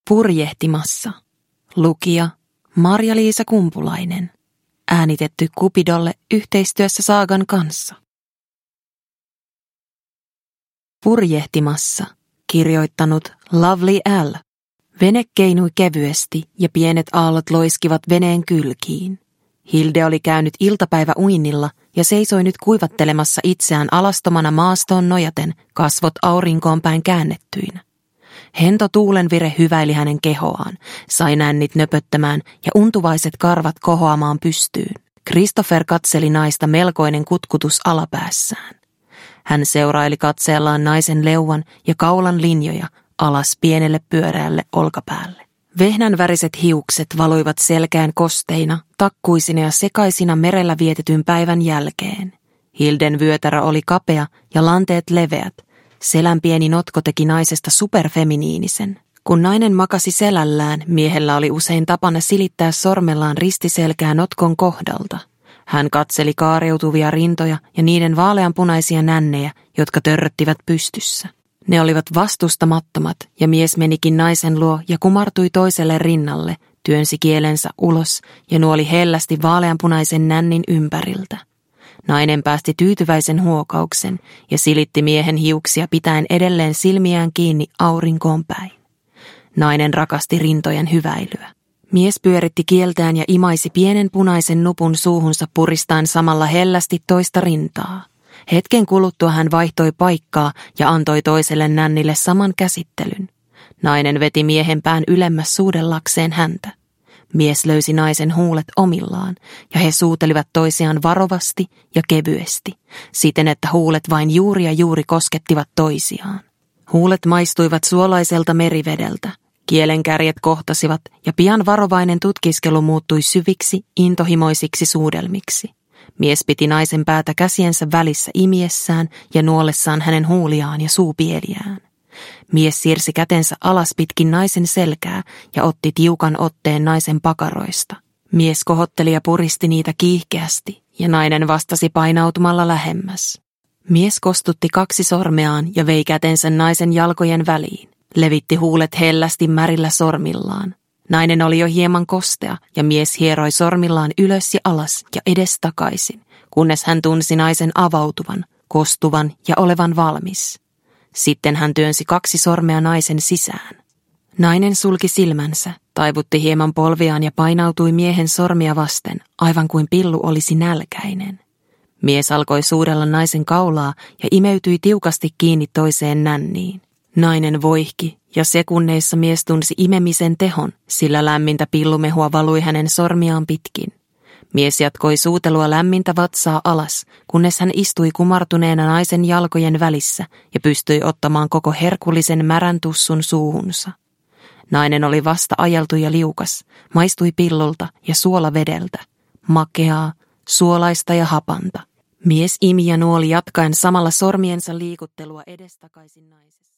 Purjehtimassa. Lukija Marja-Liisa Kumpulainen. Äänitetty Cupidolle yhteistyössä Saagan kanssa. Purjehtimassa. Kirjoittanut Lovely L. Vene keinui kevyesti ja pienet aallot loiskivat veneen kylkiin. Hilde oli käynyt iltapäiväuinnilla ja seisoi nyt kuivattelemassa itseään alastomana maastoon nojaten, kasvot aurinkoon päin käännettyinä. Hento tuulenvire hyväili hänen kehoaan, sai nännit nöpöttämään ja untuvaiset karvat kohoamaan pystyyn. Christopher katseli naista melkoinen kutkutus alapäässään. Hän seuraili katseellaan naisen leuan ja kaulan linjoja alas pienelle pyöreälle olkapäälle. Vehnänväriset hiukset valuivat selkään kosteina, takkuisina ja sekaisina merellä vietetyn päivän jälkeen. Hilden vyötärö oli kapea ja lanteet leveät. Selän pieni notko teki naisesta superfeminiinisen. Kun nainen makasi selällään, miehellä oli usein tapana silittää sormellaan ristiselkää notkon kohdalta. Hän katseli kaareutuvia rintoja ja niiden vaaleanpunaisia nännejä, jotka törröttivät pystyssä. Ne olivat vastustamattomat ja mies menikin naisen luo ja kumartui toiselle rinnalle, työnsi kielensä ulos ja nuoli hellästi vaaleanpunaisen nännin ympäriltä. Nainen päästi tyytyväisen huokauksen ja silitti miehen hiuksia pitäen edelleen silmiään kiinni aurinkoon päin. Nainen rakasti rintojen hyväilyä. Mies pyöritti kieltään ja imaisi pienen punaisen nupun suuhunsa puristaen samalla hellästi toista rintaa. Hetken kuluttua hän vaihtoi paikkaa ja antoi toiselle nännille saman käsittelyn. Nainen veti miehen pään ylemmäs suudellakseen häntä. Mies löysi naisen huulet omillaan ja he suutelivat toisiaan varovasti ja kevyesti, siten että huulet vain juuri ja juuri koskettivat toisiaan. Huulet maistuivat suolaiselta merivedeltä. Kielenkärjet kohtasivat ja pian varovainen tutkiskelu muuttui syviksi, intohimoisiksi suudelmiksi. Mies piti naisen päätä käsiensä välissä imiessään ja nuolessaan hänen huuliaan ja suupieliään. Mies siirsi kätensä alas pitkin naisen selkää ja otti tiukan otteen naisen pakaroista. Mies kohotteli ja puristi niitä kiihkeästi ja nainen vastasi painautumalla lähemmäs. Mies kostutti 2 sormeaan ja vei kätensä naisen jalkojen väliin. Levitti huulet hellästi märillä sormillaan. Nainen oli jo hieman kostea ja mies hieroi sormillaan ylös ja alas ja edestakaisin, kunnes hän tunsi naisen avautuvan, kostuvan ja olevan valmis. Sitten hän työnsi 2 sormea naisen sisään. Nainen sulki silmänsä, taivutti hieman polviaan ja painautui miehen sormia vasten, aivan kuin pillu olisi nälkäinen. Mies alkoi suudella naisen kaulaa ja imeytyi tiukasti kiinni toiseen nänniin. Nainen voihki ja sekunneissa mies tunsi imemisen tehon, sillä lämmintä pillumehua valui hänen sormiaan pitkin. Mies jatkoi suutelua lämmintä vatsaa alas, kunnes hän istui kumartuneena naisen jalkojen välissä ja pystyi ottamaan koko herkullisen märän tussun suuhunsa. Nainen oli vasta ajeltu ja liukas, maistui pillulta ja suolavedeltä, makeaa, suolaista ja hapanta. Mies imi ja nuoli jatkaen samalla sormiensa liikuttelua edestakaisin naisessa.